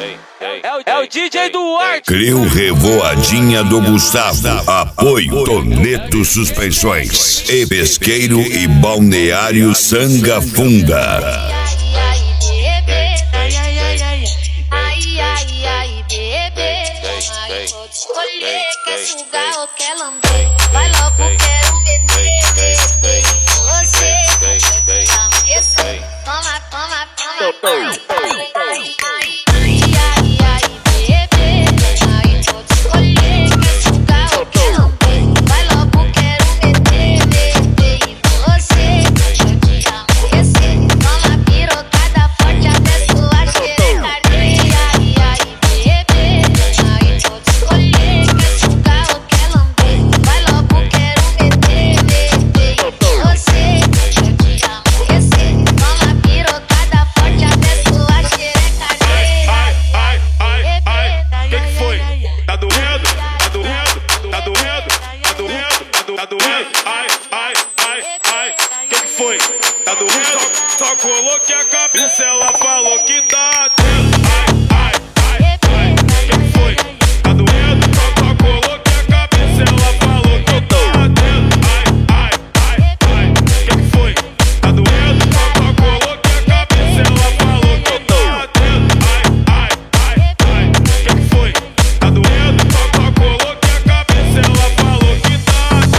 É o DJ Duarte. Crio Revoadinha do Gustavo. Apoio Toneto Suspensões e Pesqueiro e Balneário Sanga Funda. Pode escolher, quer sugar ou quer lamber. Vai logo, quero meter você. Toma, toma, toma. Tá doendo? Ai, ai, ai, ai. Que foi? Tá doendo? Só coloquei a cabeça, ela falou que tá atento. Ai, ai, ai, ai. Que foi? Tá doendo? Só coloquei a cabeça, ela falou que tá atento. Ai, ai, ai, ai. Que foi? Tá doendo? Só coloquei a cabeça, ela falou que tá atento. Ai, ai, ai, ai. Que foi? Tá doendo? Só coloquei a cabeça, ela falou que tá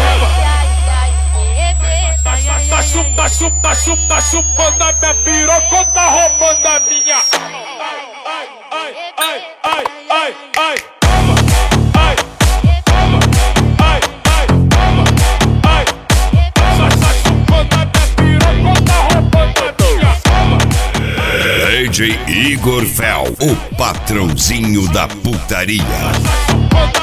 Tá chupando a minha piroca, tá roubando a minha. Ai, ai, ai, ai, ai, ai. Toma, ai, toma, ai, ai, toma, ai. Tá chupando a minha piroca, tá roubando a minha. DJ Igor Fel, o patrãozinho da putaria.